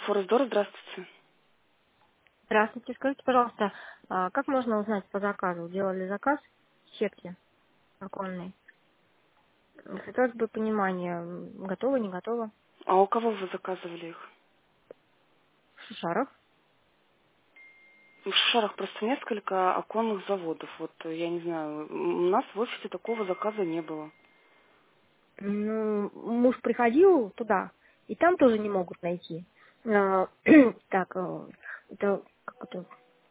Форестдор, здравствуйте. Здравствуйте. Скажите, пожалуйста, как можно узнать по заказу? Делали заказ сетки оконной. Хотелось бы понимание, готово, не готово. А у кого вы заказывали их? Шишаров. В Шишарах просто несколько оконных заводов. Вот я не знаю, у нас в офисе такого заказа не было. Ну, муж приходил туда, и там тоже не могут найти. Так, это как это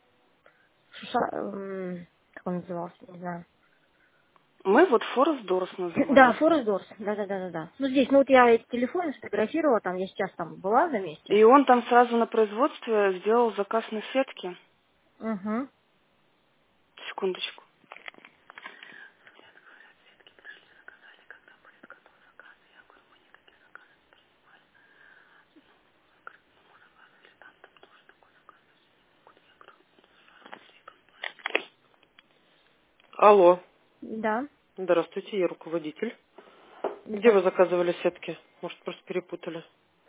как он назывался, не знаю. Мы вот Форестдорс Да, называем. Форест Дорс. Да. Ну здесь, ну вот я эти телефоны сфотографировала, там я сейчас там была на месте. И он там сразу на производстве сделал заказ на сетки. Угу. Секундочку. Алло. Да. Здравствуйте, я руководитель. Где вы Здравствуйте. заказывали сетки? Может, просто перепутали?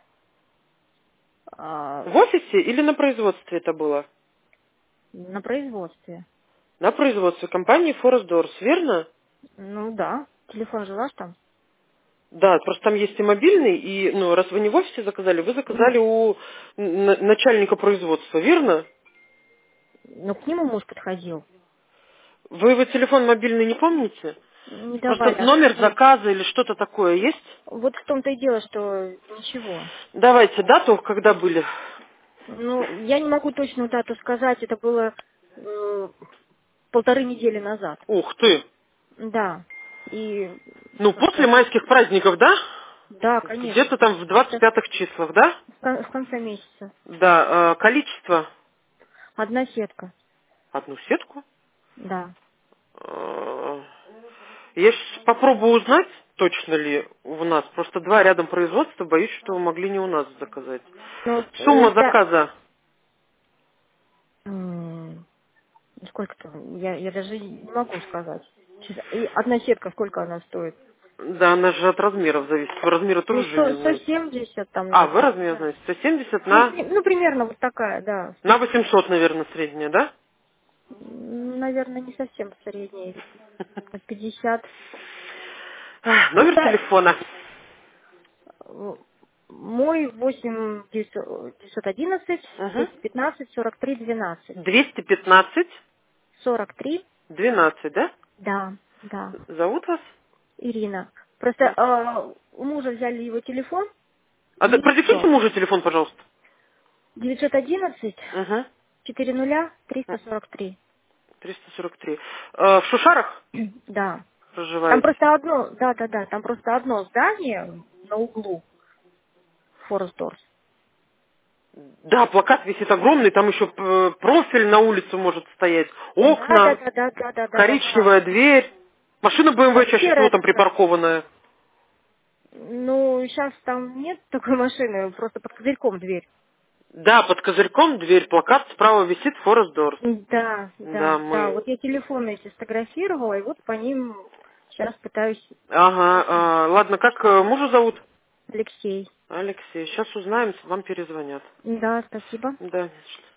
А, В офисе или на производстве это было? на производстве. На производстве компании Форестдорс, верно? Ну да. Телефон же ваш там? Да, просто там есть и мобильный, и, ну, раз вы не в офисе заказали, вы Ну, заказали у начальника производства, верно? ну, к нему муж подходил. Вы его телефон мобильный не помните? Не Просто давали. номер заказа или что-то такое есть? Вот в том-то и дело, что ничего. Давайте дату, когда были. Ну, я не могу точную дату сказать. Это было 1,5 недели назад. Ух ты! Да. И Ну, после просто, майских праздников, да? да, Где-то конечно. там в Это 25-х числах, да? в конце месяца. Да, количество. Одна сетка. Одну сетку. Да. Э, Я сейчас попробую узнать, точно ли у нас. Просто два рядом производства, боюсь, что вы могли не у нас заказать. Ну, Сумма это... заказа. Сколько-то? Я даже не могу сказать. И одна сетка, сколько она стоит? Да, она же от размеров зависит. Вы размеры Ну, тоже же не знаете. 170 там, А, вы наверное. размер знаете. 170 Ну, на, ну, примерно вот такая, да. на 800, наверное, средняя, да? Наверное, не совсем средняя. 50. Номер Просто телефона. мой 8 911 Угу. 215 43 12. 215 43, 12, да? да, Зовут вас? Ирина. Просто у мужа взяли его телефон, и Продиктуйте все. мужу телефон, пожалуйста. 911 Угу. 40 343. 343. В Шушарах Да. Там проживаете? просто одно, да, там просто одно здание на углу Форестдорс. Да, плакат висит огромный, там еще профиль на улицу может стоять, Да, да, окна, да, да, да, да, да, да, да. коричневая дверь. Машина BMW чаще всего Серая там такая. припаркованная. Ну, сейчас там нет такой машины, просто под козырьком дверь. Да, под козырьком дверь, плакат справа висит Forest Doors. Да, Да, да, да. мы... Вот я телефоны эти сфотографировала, и вот по ним сейчас пытаюсь Ага, найти. ладно, как мужа зовут? Алексей. Алексей. Сейчас узнаем, вам перезвонят. Да, спасибо. Да.